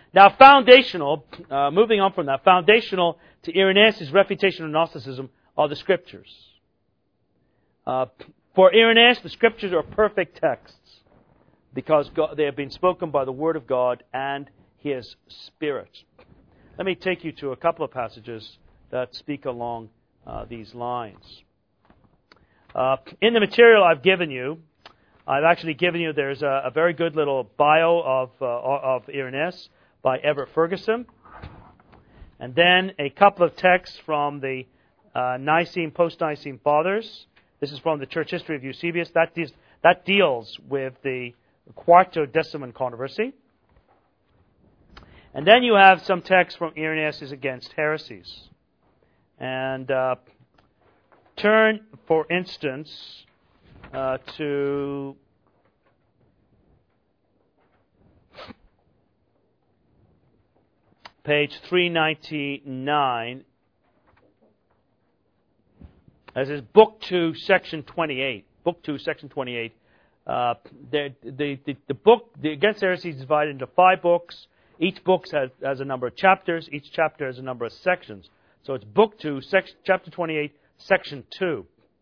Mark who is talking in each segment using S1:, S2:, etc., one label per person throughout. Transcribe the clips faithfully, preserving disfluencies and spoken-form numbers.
S1: Now, foundational, uh, moving on from that, foundational to Irenaeus' refutation of Gnosticism are the Scriptures. Uh, for Irenaeus, the Scriptures are perfect texts because God, they have been spoken by the Word of God and His Spirit. Let me take you to a couple of passages that speak along uh, these lines. Uh, in the material I've given you, I've actually given you, there's a, a very good little bio of, uh, of Irenaeus by Everett Ferguson. And then a couple of texts from the uh, Nicene, post-Nicene Fathers. This is from the Church History of Eusebius. That, de- that deals with the Quartodeciman controversy. And then you have some texts from Irenaeus against heresies. And uh, turn, for instance, uh, to page three ninety-nine. As is Book two, Section twenty-eight. Book two, Section twenty-eight. Uh, the, the, the, the book, the Against Heresies, is divided into five books. Each book has, has a number of chapters. Each chapter has a number of sections. So it's Book two, section, Chapter twenty-eight, Section two.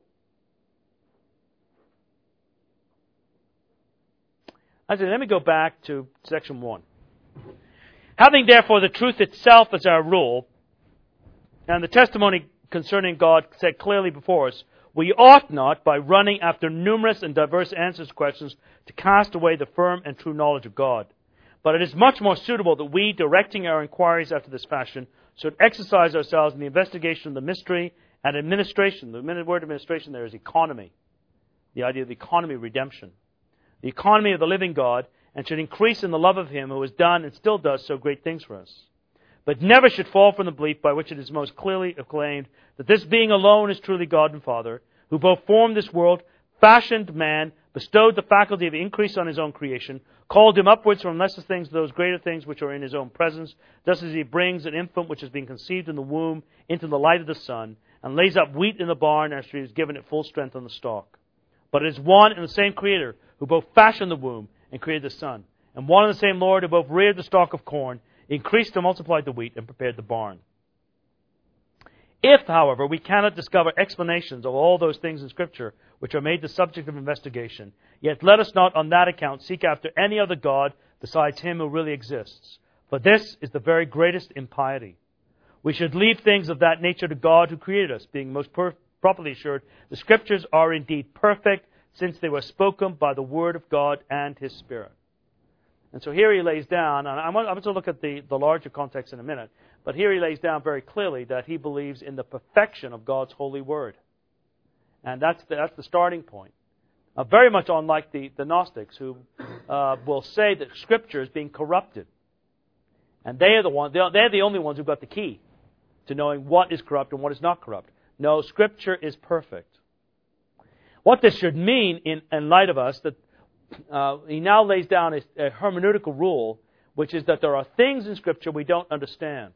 S1: Actually, let me go back to Section one. Having therefore the truth itself as our rule, and the testimony concerning God set clearly before us, we ought not, by running after numerous and diverse answers to questions, to cast away the firm and true knowledge of God. But it is much more suitable that we, directing our inquiries after this fashion, should exercise ourselves in the investigation of the mystery and administration. The word administration there is economy. The idea of economy of redemption. The economy of the living God, and should increase in the love of Him who has done and still does so great things for us. But never should fall from the belief by which it is most clearly acclaimed that this being alone is truly God and Father, who both formed this world, fashioned man, bestowed the faculty of increase on His own creation, called him upwards from lesser things to those greater things which are in His own presence, just as He brings an infant which has been conceived in the womb into the light of the sun, and lays up wheat in the barn after He has given it full strength on the stalk. But it is one and the same Creator who both fashioned the womb and created the sun, and one and the same Lord who both reared the stalk of corn, increased and multiplied the wheat, and prepared the barn. If, however, we cannot discover explanations of all those things in Scripture which are made the subject of investigation, yet let us not on that account seek after any other God besides Him who really exists. For this is the very greatest impiety. We should leave things of that nature to God who created us, being most per- properly assured, the Scriptures are indeed perfect, since they were spoken by the Word of God and His Spirit. And so here he lays down, and I'm going to look at the, the larger context in a minute, but here he lays down very clearly that he believes in the perfection of God's holy Word. And that's the, that's the starting point. Uh, very much unlike the, the Gnostics, who uh, will say that Scripture is being corrupted. And they are the ones, they're, they're the only ones who've got the key to knowing what is corrupt and what is not corrupt. No, Scripture is perfect. What this should mean in, in light of us, that uh, he now lays down a, a hermeneutical rule, which is that there are things in Scripture we don't understand.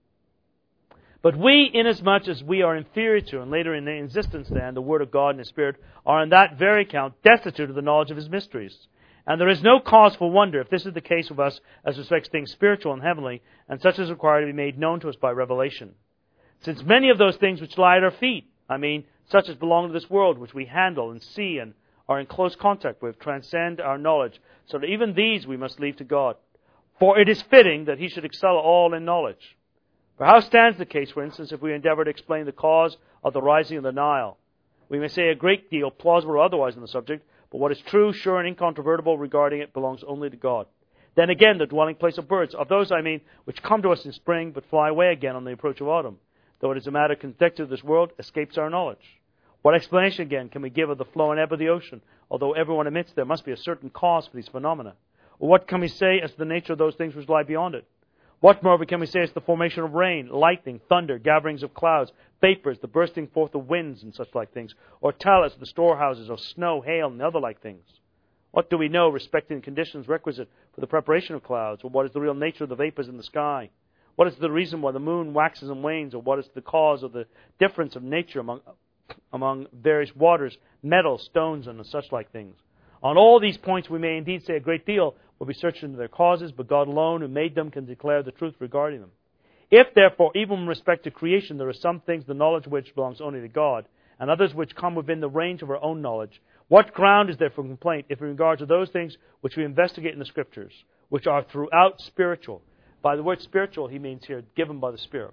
S1: But we, inasmuch as we are inferior to, and later in the existence then, the Word of God and His Spirit, are in that very account destitute of the knowledge of His mysteries. And there is no cause for wonder if this is the case with us as respects things spiritual and heavenly, and such as require to be made known to us by revelation. Since many of those things which lie at our feet, I mean, such as belong to this world, which we handle and see and are in close contact with, transcend our knowledge, so that even these we must leave to God. For it is fitting that He should excel all in knowledge. For how stands the case, for instance, if we endeavor to explain the cause of the rising of the Nile? We may say a great deal, plausible or otherwise, on the subject, but what is true, sure, and incontrovertible regarding it belongs only to God. Then again, the dwelling place of birds, of those, I mean, which come to us in spring, but fly away again on the approach of autumn, though it is a matter connected to this world, escapes our knowledge. What explanation, again, can we give of the flow and ebb of the ocean, although everyone admits there must be a certain cause for these phenomena? Or what can we say as to the nature of those things which lie beyond it? What, moreover, can we say as to the formation of rain, lightning, thunder, gatherings of clouds, vapors, the bursting forth of winds, and such like things? Or tell us the storehouses of snow, hail, and other like things? What do we know respecting the conditions requisite for the preparation of clouds? Or what is the real nature of the vapors in the sky? What is the reason why the moon waxes and wanes? Or what is the cause of the difference of nature among among various waters, metals, stones, and such like things? On all these points we may indeed say a great deal, will be searched into their causes, but God alone, who made them, can declare the truth regarding them. If, therefore, even in respect to creation, there are some things, the knowledge of which belongs only to God, and others which come within the range of our own knowledge, what ground is there for complaint if in regard to those things which we investigate in the Scriptures, which are throughout spiritual? By the word spiritual, he means here, given by the Spirit.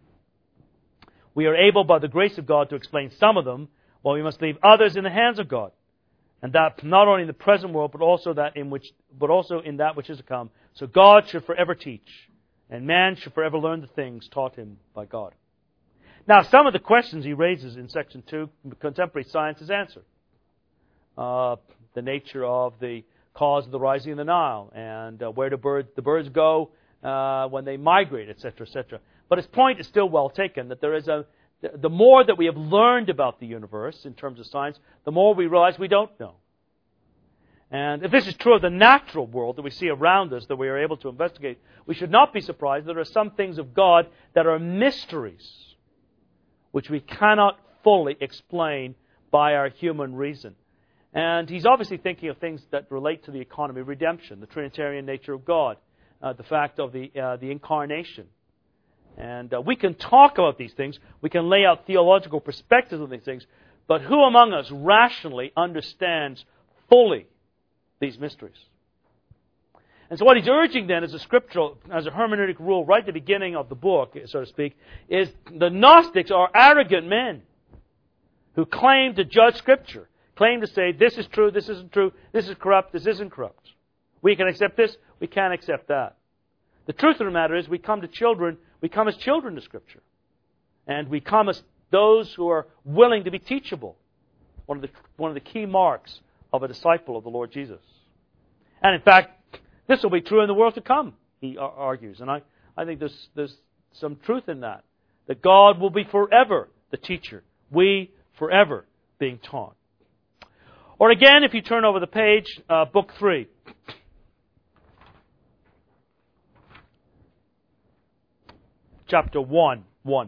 S1: We are able, by the grace of God, to explain some of them, while we must leave others in the hands of God. And that not only in the present world, but also that in which, but also in that which is to come. So God should forever teach, and man should forever learn the things taught him by God. Now, some of the questions he raises in section two, contemporary science has answered. Uh, the nature of the cause of the rising of the Nile, and uh, where do birds, the birds go uh, when they migrate, et cetera, et cetera. But his point is still well taken, that there is a, the more that we have learned about the universe in terms of science, the more we realize we don't know. And if this is true of the natural world that we see around us, that we are able to investigate, we should not be surprised that there are some things of God that are mysteries, which we cannot fully explain by our human reason. And he's obviously thinking of things that relate to the economy of redemption, the Trinitarian nature of God, uh, the fact of the uh, the incarnation. And uh, we can talk about these things, we can lay out theological perspectives on these things, but who among us rationally understands fully these mysteries? And so what he's urging then as a scriptural, as a hermeneutic rule right at the beginning of the book, so to speak, is the Gnostics are arrogant men who claim to judge Scripture, claim to say this is true, this isn't true, this is corrupt, this isn't corrupt. We can accept this, we can't accept that. The truth of the matter is we come to children, we come as children to Scripture. And we come as those who are willing to be teachable. One of the, one of the key marks of a disciple of the Lord Jesus. And in fact, this will be true in the world to come, he argues. And I, I think there's, there's some truth in that. That God will be forever the teacher. We forever being taught. Or again, if you turn over the page, uh, book three. Chapter one. one.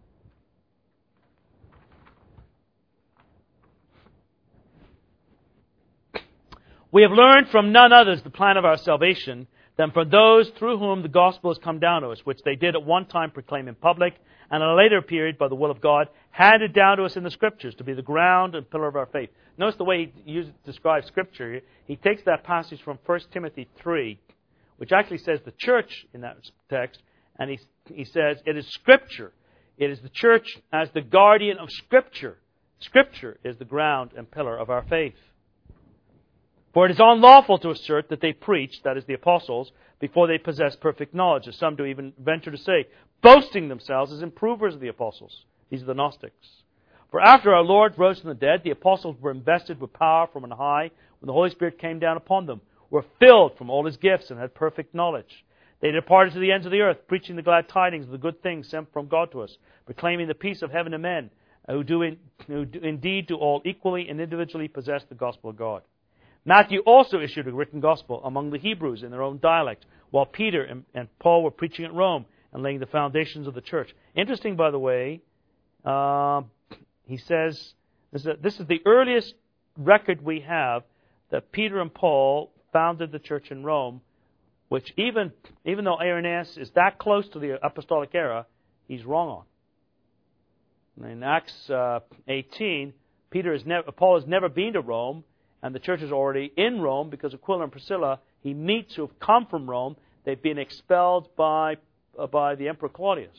S1: We have learned from none others the plan of our salvation than from those through whom the gospel has come down to us, which they did at one time proclaim in public, and at a later period, by the will of God, handed down to us in the Scriptures to be the ground and pillar of our faith. Notice the way he uses, describes Scripture. He takes that passage from First Timothy three, which actually says the church in that text, and he, he says it is Scripture. It is the church as the guardian of Scripture. Scripture is the ground and pillar of our faith. For it is unlawful to assert that they preached, that is the apostles, before they possessed perfect knowledge, as some do even venture to say, boasting themselves as improvers of the apostles. These are the Gnostics. For after our Lord rose from the dead, the apostles were invested with power from on high, when the Holy Spirit came down upon them, were filled from all His gifts, and had perfect knowledge. They departed to the ends of the earth, preaching the glad tidings of the good things sent from God to us, proclaiming the peace of heaven to men, who do, in, who do indeed do all equally and individually possess the gospel of God. Matthew also issued a written gospel among the Hebrews in their own dialect, while Peter and, and Paul were preaching at Rome and laying the foundations of the church. Interesting, by the way, uh, he says, this is, this is the earliest record we have that Peter and Paul founded the church in Rome, which even, even though Irenaeus is that close to the apostolic era, he's wrong on. In Acts uh, eighteen, Peter has never, Paul has never been to Rome, and the church is already in Rome because Aquila and Priscilla he meets who have come from Rome. They've been expelled by uh, by the Emperor Claudius.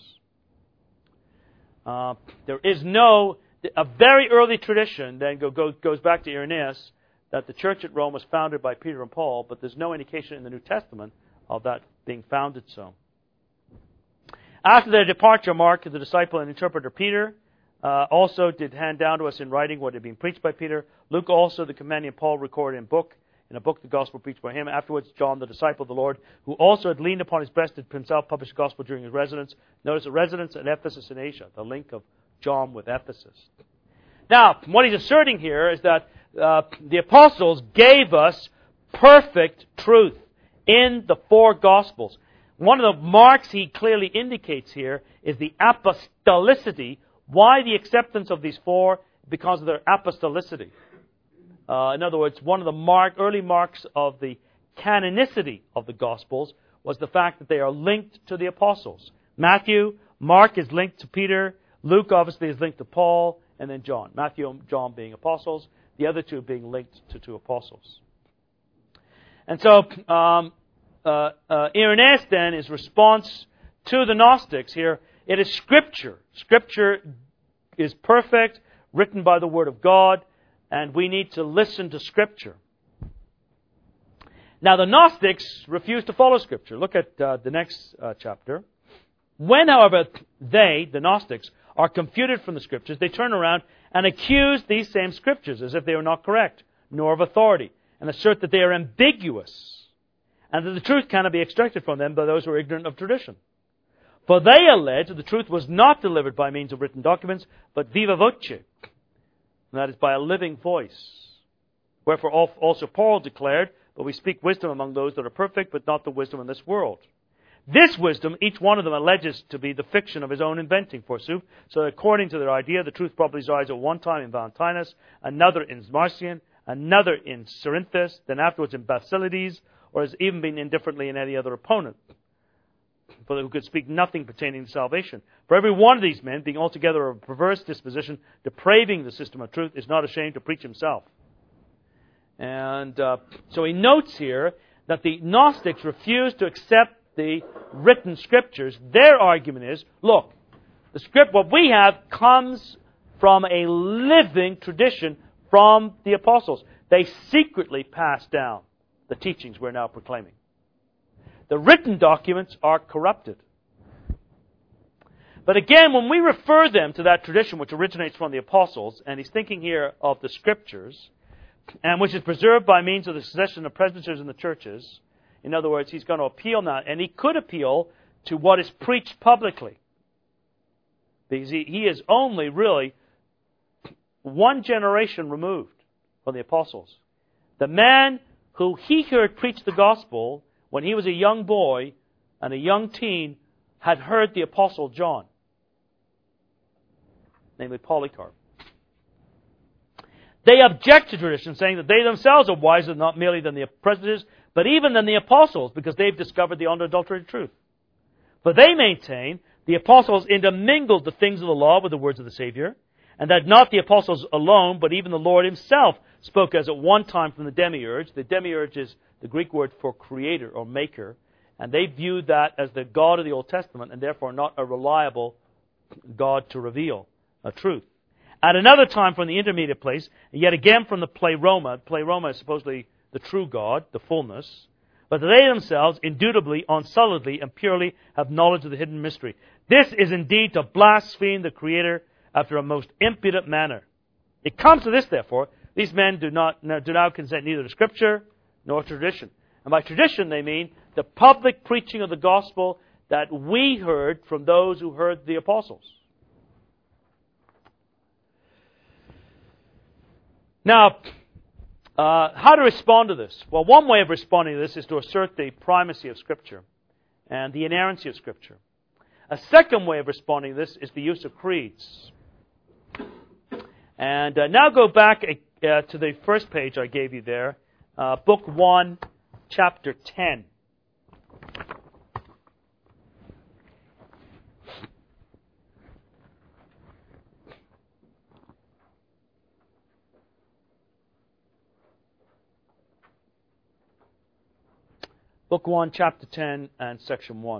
S1: Uh, there is no, a very early tradition then go, go, goes back to Irenaeus that the church at Rome was founded by Peter and Paul, but there's no indication in the New Testament of that being founded so. After their departure, Mark, the disciple and interpreter Peter, Uh, also did hand down to us in writing what had been preached by Peter. Luke also, the companion Paul, recorded in book, in a book, the gospel preached by him. Afterwards, John, the disciple of the Lord, who also had leaned upon his breast, had himself published the gospel during his residence. Notice a residence at Ephesus in Asia, the link of John with Ephesus. Now, what he's asserting here is that uh, the apostles gave us perfect truth in the four gospels. One of the marks he clearly indicates here is the apostolicity. Why the acceptance of these four? Because of their apostolicity. Uh, in other words, one of the mark, early marks of the canonicity of the Gospels was the fact that they are linked to the apostles. Matthew, Mark is linked to Peter, Luke obviously is linked to Paul, and then John. Matthew and John being apostles, the other two being linked to two apostles. And so, um, uh, uh, Irenaeus then is response to the Gnostics here. It is Scripture. Scripture is perfect, written by the Word of God, and we need to listen to Scripture. Now, the Gnostics refused to follow Scripture. Look at uh, the next uh, chapter. When, however, they, the Gnostics, are confuted from the Scriptures, they turn around and accuse these same Scriptures as if they were not correct, nor of authority, and assert that they are ambiguous, and that the truth cannot be extracted from them by those who are ignorant of tradition. For they allege that the truth was not delivered by means of written documents, but viva voce, and that is by a living voice. Wherefore also Paul declared, but we speak wisdom among those that are perfect, but not the wisdom in this world. This wisdom, each one of them alleges to be the fiction of his own inventing, forsooth, so that according to their idea, the truth probably resides at one time in Valentinus, another in Marcion, another in Cerinthus, then afterwards in Basilides, or has even been indifferently in any other opponent, for who could speak nothing pertaining to salvation. For every one of these men, being altogether of a perverse disposition, depraving the system of truth, is not ashamed to preach himself. And uh, so he notes here that the Gnostics refused to accept the written Scriptures. Their argument is, look, the script, what we have comes from a living tradition from the apostles. They secretly passed down the teachings we're now proclaiming. The written documents are corrupted. But again, when we refer them to that tradition which originates from the apostles, and he's thinking here of the Scriptures, and which is preserved by means of the succession of presbyters in the churches, in other words, he's going to appeal now, and he could appeal to what is preached publicly. Because he, he is only really one generation removed from the apostles. The man who he heard preach the gospel when he was a young boy and a young teen had heard the apostle John, namely Polycarp. They object to tradition, saying that they themselves are wiser not merely than the presbyters, but even than the apostles, because they've discovered the unadulterated truth. For they maintain the apostles intermingled the things of the law with the words of the Savior, and that not the apostles alone, but even the Lord himself spoke as at one time from the demiurge. The demiurge is the Greek word for creator or maker, and they viewed that as the God of the Old Testament, and therefore not a reliable God to reveal a truth. At another time from the intermediate place, and yet again from the Pleroma. Pleroma is supposedly the true God, the fullness. But they themselves, indubitably, unsulliedly, and purely have knowledge of the hidden mystery. This is indeed to blaspheme the Creator after a most impudent manner. It comes to this, therefore, these men do not do now consent neither to Scripture nor tradition. And by tradition they mean the public preaching of the gospel that we heard from those who heard the apostles. Now, uh, how to respond to this? Well, one way of responding to this is to assert the primacy of Scripture and the inerrancy of Scripture. A second way of responding to this is the use of creeds. And uh, now go back uh, to the first page I gave you there, uh, Book one, Chapter ten. Book one, Chapter ten, and Section one.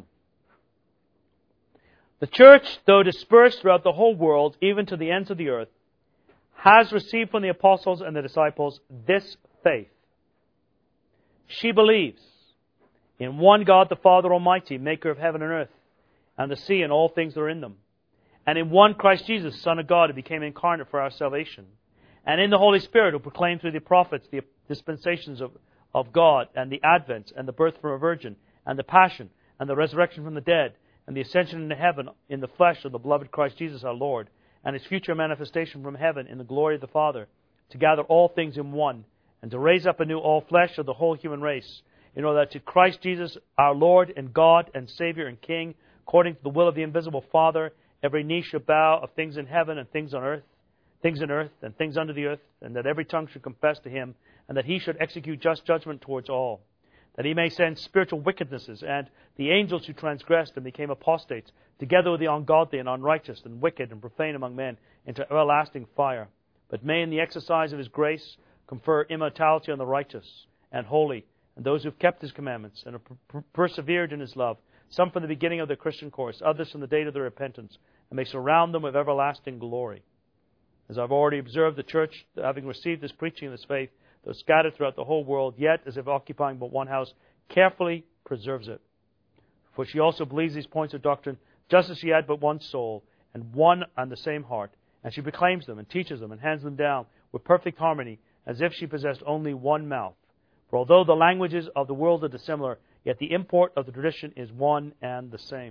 S1: The church, though dispersed throughout the whole world, even to the ends of the earth, has received from the apostles and the disciples this faith. She believes in one God the Father Almighty, maker of heaven and earth, and the sea and all things that are in them, and in one Christ Jesus, Son of God, who became incarnate for our salvation, and in the Holy Spirit, who proclaimed through the prophets the dispensations of of God, and the advent, and the birth from a virgin, and the passion, and the resurrection from the dead, and the ascension into heaven in the flesh of the beloved Christ Jesus our Lord, and His future manifestation from heaven in the glory of the Father, to gather all things in one, and to raise up anew all flesh of the whole human race, in order that to Christ Jesus our Lord and God and Savior and King, according to the will of the invisible Father, every knee should bow of things in heaven and things on earth, things in earth and things under the earth, and that every tongue should confess to Him, and that He should execute just judgment towards all. that he may send spiritual wickednesses and the angels who transgressed and became apostates, together with the ungodly and unrighteous and wicked and profane among men, into everlasting fire. But may in the exercise of his grace confer immortality on the righteous and holy, and those who have kept his commandments and have per- persevered in his love, some from the beginning of their Christian course, others from the date of their repentance, and may surround them with everlasting glory. As I've already observed, the church, having received this preaching of this faith, though scattered throughout the whole world, yet, as if occupying but one house, carefully preserves it. For she also believes these points of doctrine, just as she had but one soul, and one and the same heart, and she proclaims them, and teaches them, and hands them down, with perfect harmony, as if she possessed only one mouth. For although the languages of the world are dissimilar, yet the import of the tradition is one and the same.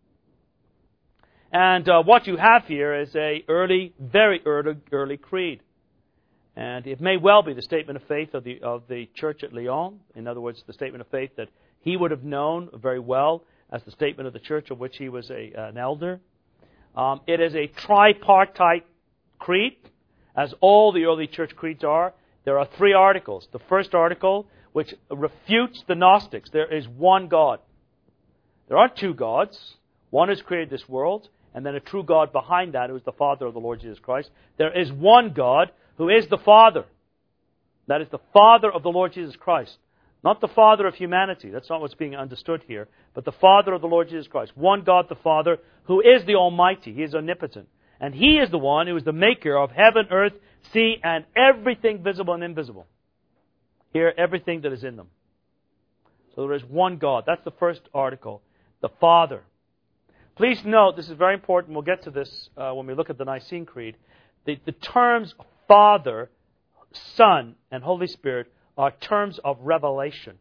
S1: And uh, what you have here is a early, very early, early creed. And it may well be the statement of faith of the of the church at Lyon. In other words, the statement of faith that he would have known very well as the statement of the church of which he was a, an elder. Um, it is a tripartite creed, as all the early church creeds are. There are three articles. The first article, which refutes the Gnostics. There is one God. There aren't two gods. One has created this world, and then a true God behind that, who is the Father of the Lord Jesus Christ. There is one God, who is the Father. That is the Father of the Lord Jesus Christ. Not the Father of humanity. That's not what's being understood here. But the Father of the Lord Jesus Christ. One God, the Father, who is the Almighty. He is omnipotent. And He is the one who is the maker of heaven, earth, sea, and everything visible and invisible. Here, everything that is in them. So there is one God. That's the first article. The Father. Please note, this is very important. We'll get to this uh, when we look at the Nicene Creed. The, the terms Father, Son, and Holy Spirit are terms of revelation.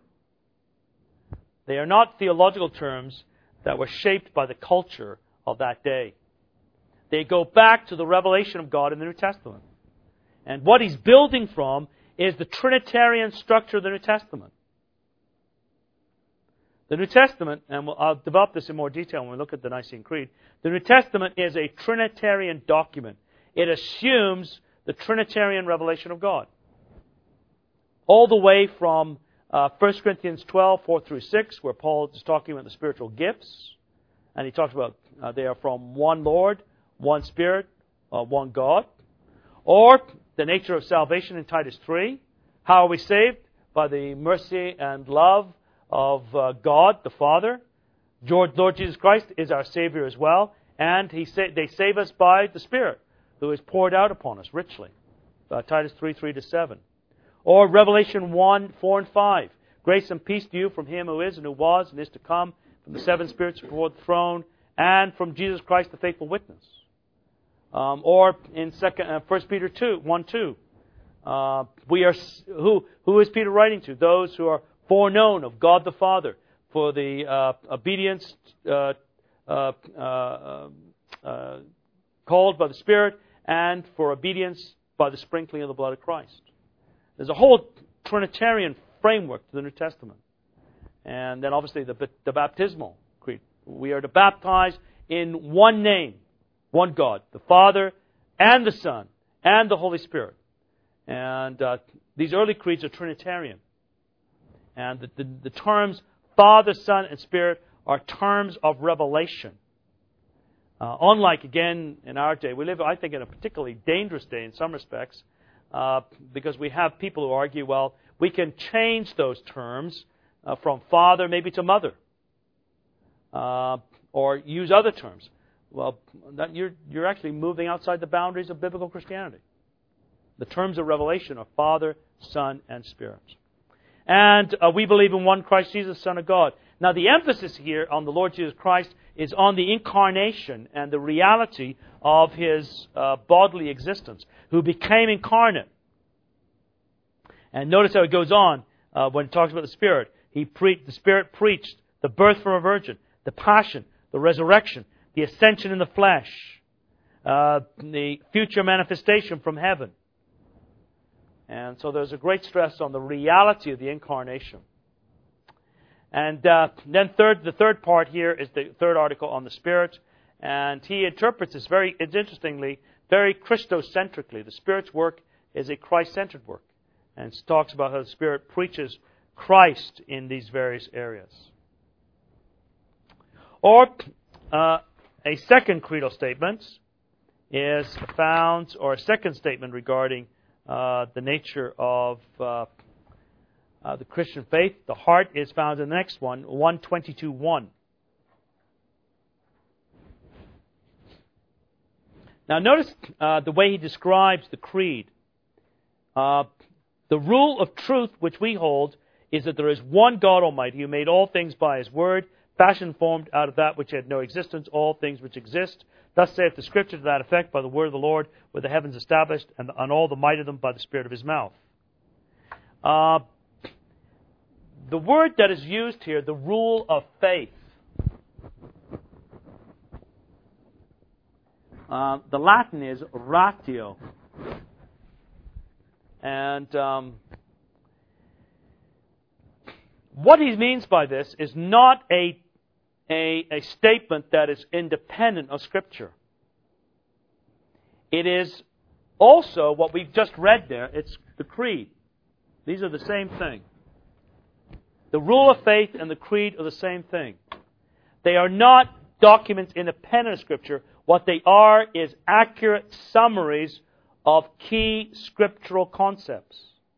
S1: They are not theological terms that were shaped by the culture of that day. They go back to the revelation of God in the New Testament. And what he's building from is the Trinitarian structure of the New Testament. The New Testament, and we'll, I'll develop this in more detail when we look at the Nicene Creed, the New Testament is a Trinitarian document. It assumes the Trinitarian revelation of God. All the way from uh, First Corinthians twelve, four through six, where Paul is talking about the spiritual gifts, and he talks about uh, they are from one Lord, one Spirit, uh, one God. Or the nature of salvation in Titus three. How are we saved? By the mercy and love of uh, God, the Father. Lord Jesus Christ is our Savior as well. And he sa- they save us by the Spirit, who is poured out upon us richly. Uh, Titus three, three to seven. Or Revelation one, four and five. Grace and peace to you from Him who is and who was and is to come, from the seven spirits before the throne, and from Jesus Christ, the faithful witness. Um, or in second, uh, First Peter two, one, two. Uh, we are who who is Peter writing to? Those who are foreknown of God the Father for the uh, obedience uh, uh, uh, uh, called by the Spirit, and for obedience by the sprinkling of the blood of Christ. There's a whole Trinitarian framework to the New Testament. And then obviously the, the baptismal creed. We are to baptize in one name, one God, the Father and the Son and the Holy Spirit. And uh, these early creeds are Trinitarian. And the, the, the terms Father, Son, and Spirit are terms of revelation. Uh, unlike, again, in our day, we live, I think, in a particularly dangerous day in some respects, uh, because we have people who argue, well, we can change those terms uh, from Father maybe to Mother, uh, or use other terms. Well, that you're, you're actually moving outside the boundaries of biblical Christianity. The terms of revelation are Father, Son, and Spirit. And uh, we believe in one Christ Jesus, Son of God. Now, the emphasis here on the Lord Jesus Christ is on the incarnation and the reality of His uh, bodily existence, who became incarnate. And notice how it goes on uh, when it talks about the Spirit. He pre- the Spirit preached the birth from a virgin, the passion, the resurrection, the ascension in the flesh, uh, the future manifestation from heaven. And so there's a great stress on the reality of the incarnation. And uh, then third, the third part here is the third article on the Spirit. And he interprets this very, it's interestingly, very Christocentrically. The Spirit's work is a Christ-centered work. And talks about how the Spirit preaches Christ in these various areas. Or uh, a second creedal statement is found, or a second statement regarding uh, the nature of uh, uh, the Christian faith. The heart is found in the next one, one twenty-two one. Now notice uh, the way he describes the creed. Uh, the rule of truth which we hold is that there is one God Almighty who made all things by His word, fashioned formed out of that which had no existence, all things which exist. Thus saith the Scripture to that effect, by the word of the Lord were the heavens established, and on all the might of them by the Spirit of His mouth. Uh, the word that is used here, the rule of faith, uh, the Latin is ratio. And um, what he means by this is not a, a, a statement that is independent of Scripture. It is also what we've just read there. It's the creed. These are the same thing. The rule of faith and the creed are the same thing. They are not documents independent of Scripture. What they are is accurate summaries of key scriptural concepts.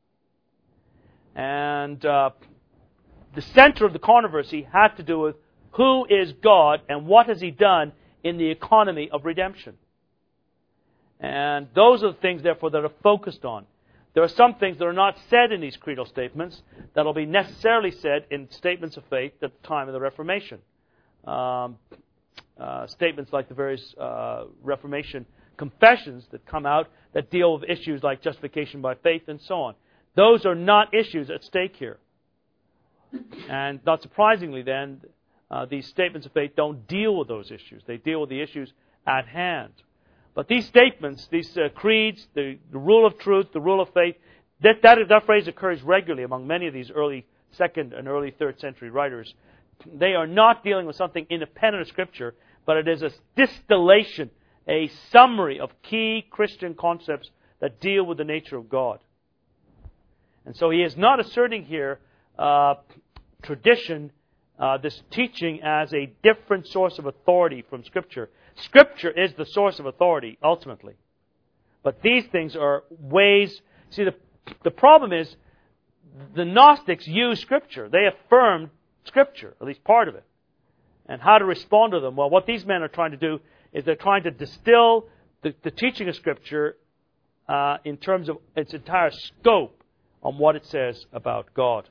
S1: And uh, the center of the controversy had to do with who is God and what has He done in the economy of redemption. And those are the things, therefore, that are focused on. There are some things that are not said in these creedal statements that will be necessarily said in statements of faith at the time of the Reformation. Um, uh, statements like the various uh, Reformation confessions that come out that deal with issues like justification by faith and so on. Those are not issues at stake here. And not surprisingly then, uh, these statements of faith don't deal with those issues. They deal with the issues at hand. But these statements, these uh, creeds, the, the rule of truth, the rule of faith, that, that, that phrase occurs regularly among many of these early second and early third century writers. They are not dealing with something independent of Scripture, but it is a distillation, a summary of key Christian concepts that deal with the nature of God. And so he is not asserting here uh, tradition, uh, this teaching as a different source of authority from Scripture. Scripture is the source of authority, ultimately. But these things are ways... See, the, the problem is the Gnostics used Scripture. They affirmed Scripture, at least part of it. And how to respond to them? Well, what these men are trying to do is they're trying to distill the, the teaching of Scripture uh, in terms of its entire scope on what it says about God.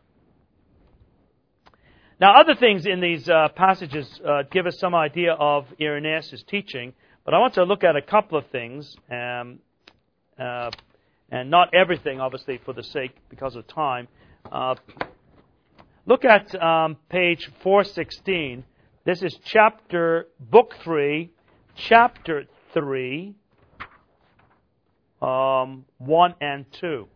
S1: Now, other things in these uh, passages uh, give us some idea of Irenaeus' teaching, but I want to look at a couple of things, um, uh, and not everything, obviously, for the sake, because of time. Uh, look at um, page four sixteen. This is chapter, book three, chapter three, um, one and two.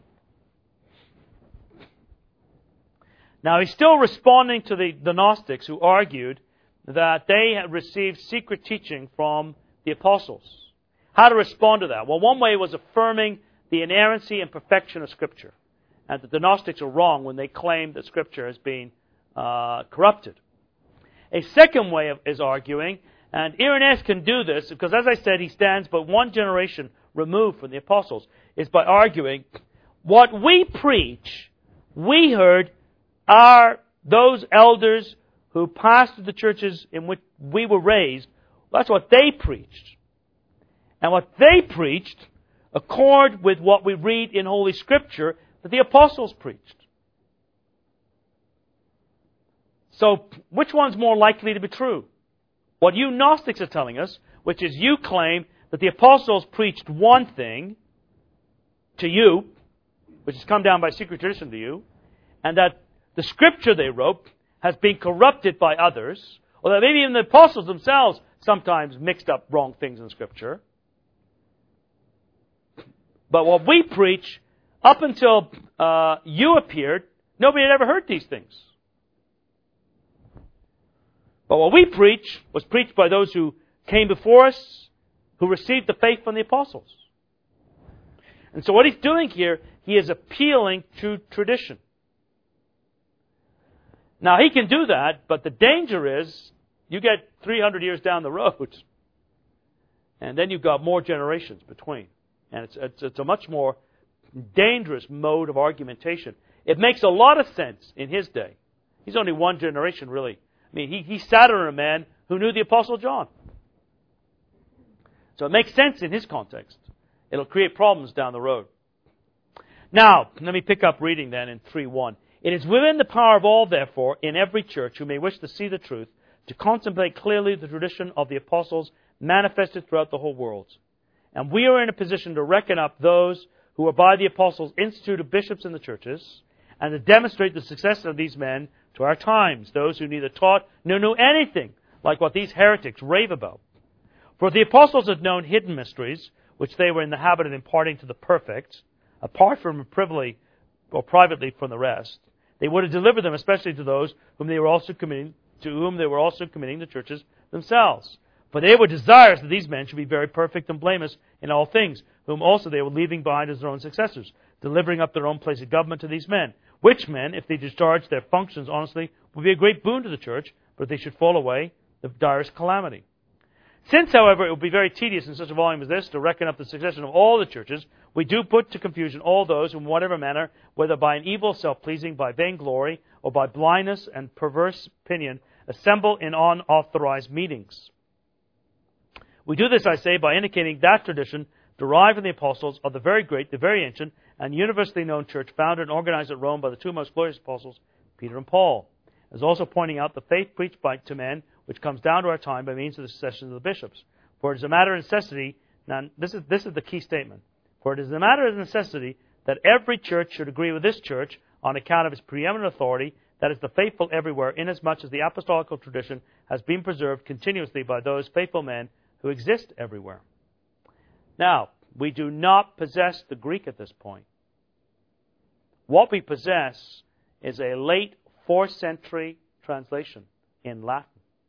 S1: Now, he's still responding to the, the Gnostics who argued that they had received secret teaching from the apostles. How to respond to that? Well, one way was affirming the inerrancy and perfection of Scripture, and that the Gnostics are wrong when they claim that Scripture has been uh, corrupted. A second way of, is arguing, and Irenaeus can do this, because as I said, he stands but one generation removed from the apostles, is by arguing, what we preach, we heard are those elders who pastored the churches in which we were raised. That's what they preached. And what they preached accord with what we read in Holy Scripture that the apostles preached. So, which one's more likely to be true? What you Gnostics are telling us, which is you claim that the apostles preached one thing to you, which has come down by secret tradition to you, and that the Scripture they wrote has been corrupted by others, or that maybe even the apostles themselves sometimes mixed up wrong things in Scripture. But what we preach, up until uh, you appeared, nobody had ever heard these things. But what we preach was preached by those who came before us, who received the faith from the apostles. And so what he's doing here, he is appealing to tradition. Now, he can do that, but the danger is you get three hundred years down the road, and then you've got more generations between. And it's, it's, it's a much more dangerous mode of argumentation. It makes a lot of sense in his day. He's only one generation, really. I mean, he, he sat under a man who knew the Apostle John. So it makes sense in his context. It'll create problems down the road. Now, let me pick up reading then in three one. It is within the power of all, therefore, in every church who may wish to see the truth, to contemplate clearly the tradition of the apostles manifested throughout the whole world. And we are in a position to reckon up those who are by the apostles instituted bishops in the churches, and to demonstrate the success of these men to our times, those who neither taught nor knew anything like what these heretics rave about. For the apostles had known hidden mysteries, which they were in the habit of imparting to the perfect, apart from privily or privately from the rest. They would have delivered them, especially to those whom they were also committing, to whom they were also committing the churches themselves. For they were desirous that these men should be very perfect and blameless in all things, whom also they were leaving behind as their own successors, delivering up their own place of government to these men. Which men, if they discharged their functions honestly, would be a great boon to the church, but if they should fall away, the direst calamity. Since, however, it would be very tedious in such a volume as this to reckon up the succession of all the churches, we do put to confusion all those who in whatever manner, whether by an evil self-pleasing, by vainglory, or by blindness and perverse opinion, assemble in unauthorized meetings. We do this, I say, by indicating that tradition derived from the apostles of the very great, the very ancient, and universally known church founded and organized at Rome by the two most glorious apostles, Peter and Paul. As also pointing out the faith preached by to men, which comes down to our time by means of the succession of the bishops. For it is a matter of necessity, now this is, this is the key statement, for it is a matter of necessity that every church should agree with this church on account of its preeminent authority, that is the faithful everywhere, inasmuch as the apostolical tradition has been preserved continuously by those faithful men who exist everywhere. Now, we do not possess the Greek at this point. What we possess is a late fourth century translation in Latin.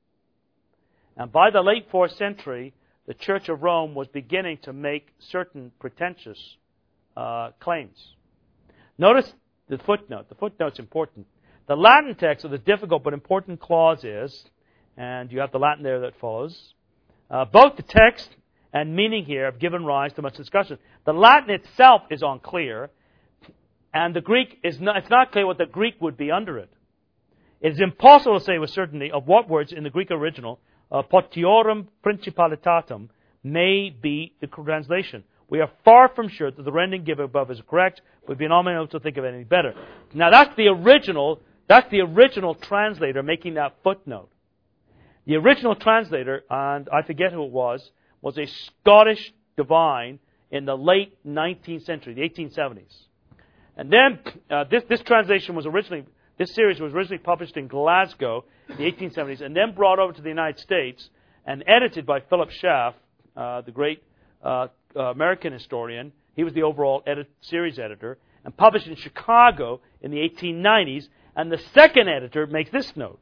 S1: And by the late fourth century, the Church of Rome was beginning to make certain pretentious uh, claims. Notice the footnote. The footnote's important. The Latin text of the difficult but important clause is, and you have the Latin there that follows, uh, both the text and meaning here have given rise to much discussion. The Latin itself is unclear, and the Greek is not, it's not clear what the Greek would be under it. It is impossible to say with certainty of what words in the Greek original Uh, potiorum principalitatum may be the translation. We are far from sure that the rendering given above is correct, but we've been unable to think of anything better. Now that's the original, that's the original translator making that footnote. The original translator, and I forget who it was, was a Scottish divine in the late nineteenth century, the eighteen seventies. And then uh, this, this translation was originally, this series was originally published in Glasgow in the eighteen seventies and then brought over to the United States and edited by Philip Schaff, uh, the great uh, uh, American historian. He was the overall edit, series editor, and published in Chicago in the eighteen nineties. And the second editor makes this note.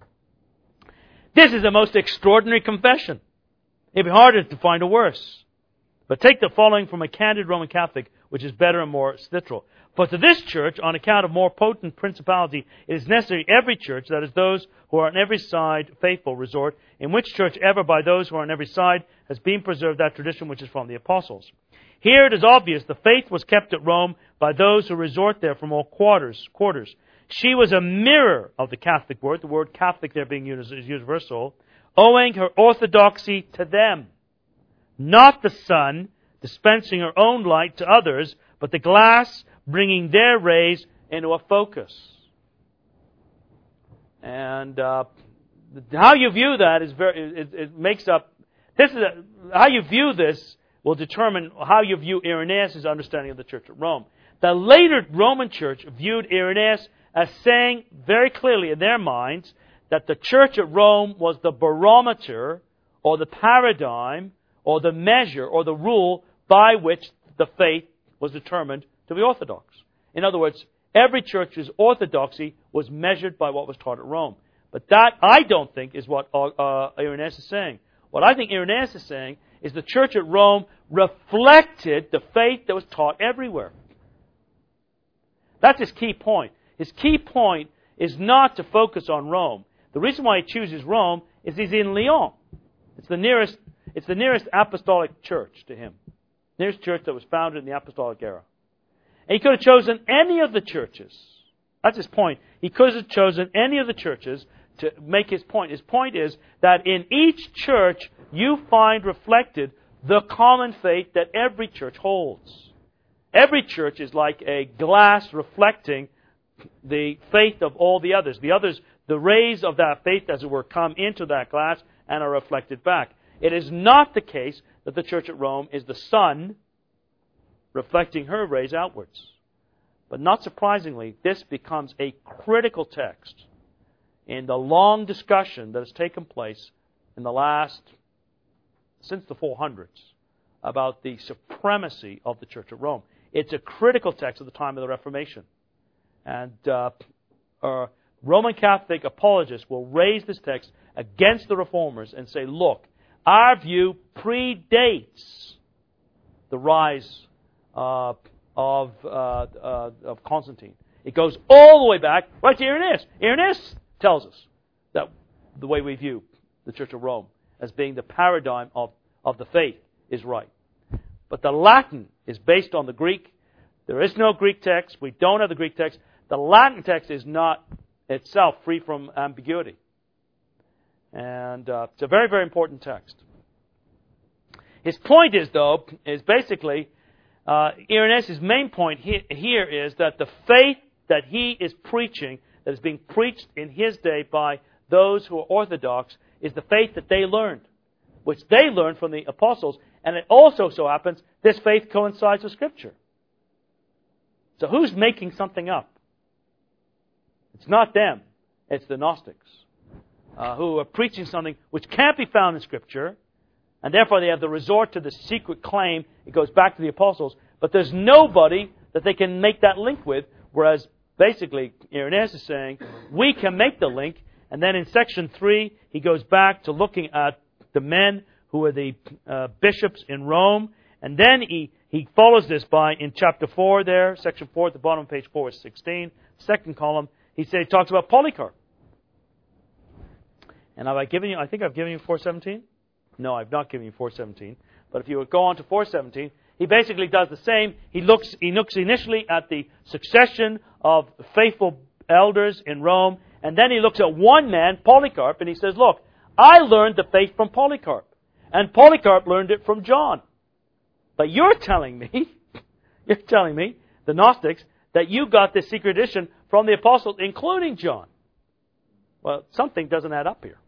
S1: This is a most extraordinary confession. It'd be harder to find a worse. But take the following from a candid Roman Catholic, which is better and more scriptural. For to this church, on account of more potent principality, it is necessary every church, that is those who are on every side faithful, resort, in which church ever by those who are on every side has been preserved that tradition which is from the apostles. Here it is obvious the faith was kept at Rome by those who resort there from all quarters. quarters. She was a mirror of the Catholic word, the word Catholic there being used is universal, owing her orthodoxy to them. Not the sun dispensing her own light to others, but the glass bringing their rays into a focus. And uh, how you view that is very, it, it makes up, this is a, how you view this will determine how you view Irenaeus' understanding of the Church at Rome. The later Roman Church viewed Irenaeus as saying very clearly in their minds that the Church at Rome was the barometer or the paradigm or the measure or the rule by which the faith was determined to be orthodox. In other words, every church's orthodoxy was measured by what was taught at Rome. But that, I don't think, is what uh, Irenaeus is saying. What I think Irenaeus is saying is the church at Rome reflected the faith that was taught everywhere. That's his key point. His key point is not to focus on Rome. The reason why he chooses Rome is he's in Lyon. It's the nearest, it's the nearest apostolic church to him. Nearest church that was founded in the apostolic era. And he could have chosen any of the churches. That's his point. He could have chosen any of the churches to make his point. His point is that in each church you find reflected the common faith that every church holds. Every church is like a glass reflecting the faith of all the others. The others, the rays of that faith, as it were, come into that glass and are reflected back. It is not the case that the church at Rome is the sun reflecting her rays outwards. But not surprisingly, this becomes a critical text in the long discussion that has taken place in the last, since the four hundreds, about the supremacy of the Church of Rome. It's a critical text at the time of the Reformation. And uh, uh, Roman Catholic apologists will raise this text against the Reformers and say, look, our view predates the rise uh, of, uh, uh, of Constantine. It goes all the way back right to Irenaeus. Irenaeus tells us that the way we view the Church of Rome as being the paradigm of, of the faith is right. But the Latin is based on the Greek. There is no Greek text. We don't have the Greek text. The Latin text is not itself free from ambiguity. And uh, it's a very, very important text. His point is, though, is basically, uh, Irenaeus' main point he, here is that the faith that he is preaching, that is being preached in his day by those who are Orthodox, is the faith that they learned, which they learned from the apostles. And it also so happens, this faith coincides with Scripture. So who's making something up? It's not them. It's the Gnostics, uh, who are preaching something which can't be found in Scripture, and therefore they have the resort to the secret claim. It goes back to the apostles, but there's nobody that they can make that link with, whereas basically Irenaeus is saying, we can make the link, and then in section three, he goes back to looking at the men who are the uh, bishops in Rome, and then he, he follows this by, in chapter four there, section four at the bottom of page four is sixteen, second column, he says, he talks about Polycarp. And have I given you, I think I've given you four seventeen? No, I've not given you four seventeen. But if you would go on to four seventeen, he basically does the same. He looks, he looks initially at the succession of faithful elders in Rome, and then he looks at one man, Polycarp, and he says, look, I learned the faith from Polycarp, and Polycarp learned it from John. But you're telling me, you're telling me, the Gnostics, that you got this secret edition from the apostles, including John. Well, something doesn't add up here.